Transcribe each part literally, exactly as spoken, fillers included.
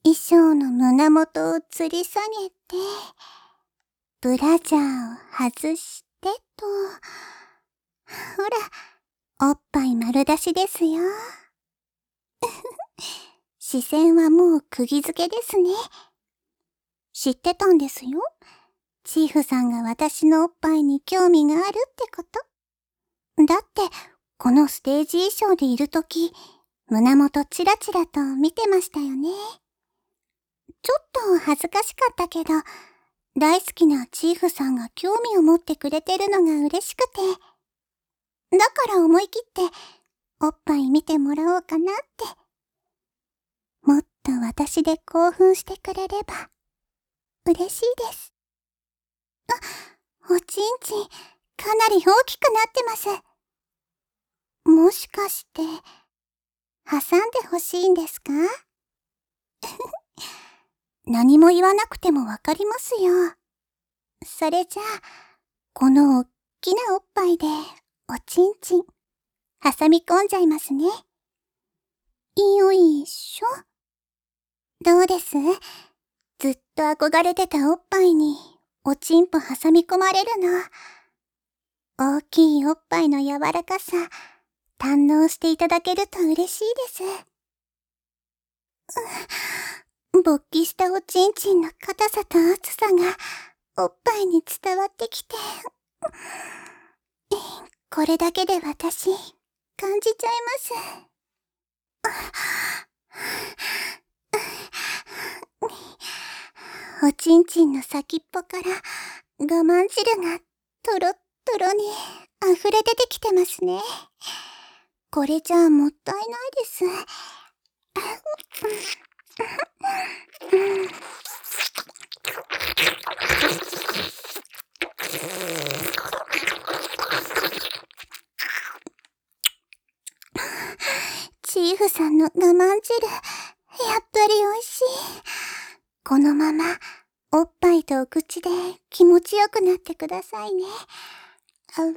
衣装の胸元を吊り下げて、ブラジャーを外してと。ほら、おっぱい丸出しですよ。視線はもう釘付けですね。知ってたんですよ。チーフさんが私のおっぱいに興味があるってこと。だって、このステージ衣装でいるとき、胸元チラチラと見てましたよね。ちょっと恥ずかしかったけど、大好きなチーフさんが興味を持ってくれてるのが嬉しくて。だから思い切って、おっぱい見てもらおうかなって。もっと私で興奮してくれれば、嬉しいです。あ、おちんちん、かなり大きくなってます。もしかして、挟んでほしいんですか？何も言わなくてもわかりますよ。それじゃあ、このおっきなおっぱいで、おちんちん、挟み込んじゃいますね。よいしょ。どうです？ずっと憧れてたおっぱいに、おちんぽ挟み込まれるの。大きいおっぱいの柔らかさ、堪能していただけると嬉しいです。勃起したおちんちんの硬さと厚さが、おっぱいに伝わってきて、これだけで私、感じちゃいます。おちんちんの先っぽから我慢汁がトロットロに溢れ出てきてますね。これじゃあもったいないです。チーフさんの我慢汁、やっぱり美味しい。このまま、おっぱいとお口で気持ちよくなってくださいね。あの、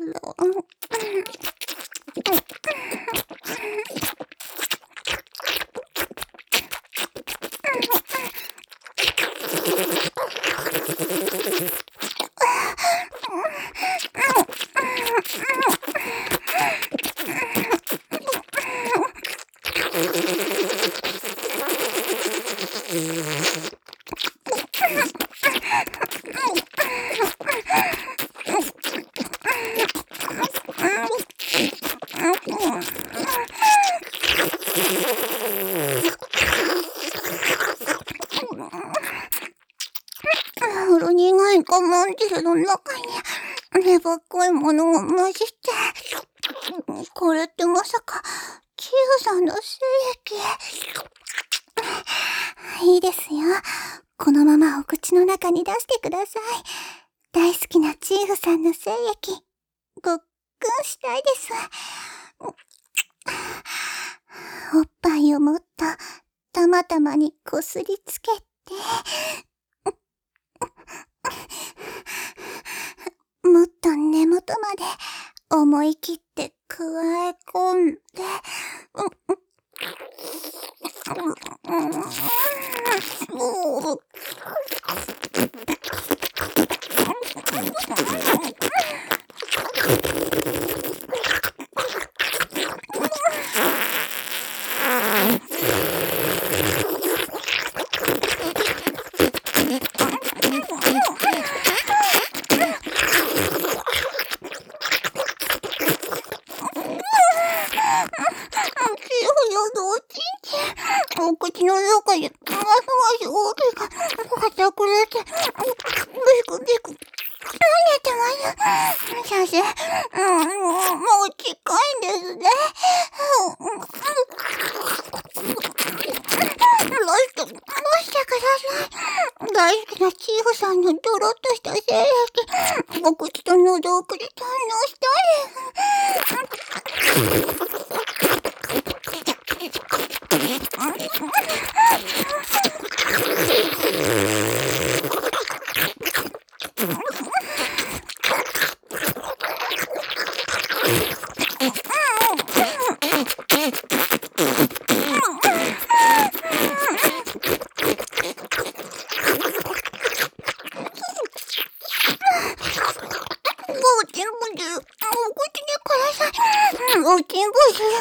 ほろ苦い我慢汁の中に粘っこいものが混じって、これってまさか、チーフさんの精液。いいですよ。このままお口の中に出してください。大好きなチーフさんの精液、ごっくんしたいです。おっぱいをもっと、たまたまにこすりつけて、もっと根元まで思い切って加え込んで、お口の中でますます大きく硬くなって、ビクビク、なれてます。先生、うん、もう近いんですね。ラスト、出してください。大好きなチーフさんのドロッとした精液、お口と喉奥で堪能したいです。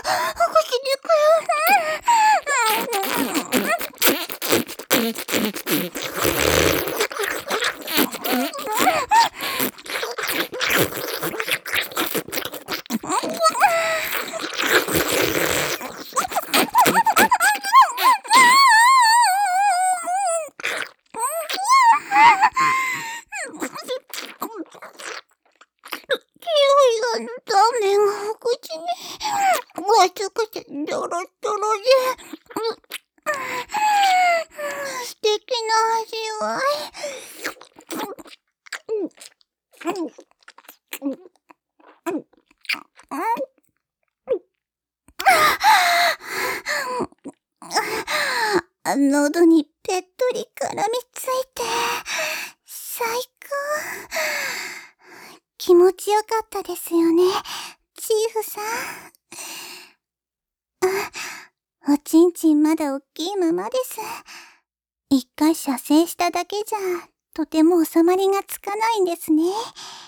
ラーメンがお口に、熱くてドロドロで、素敵な味わい。喉にぺっとり絡みついて、最高。気持ちよかったですよね、チーフさん。あ、おちんちんまだおっきいままです。一回射精しただけじゃ、とても収まりがつかないんですね。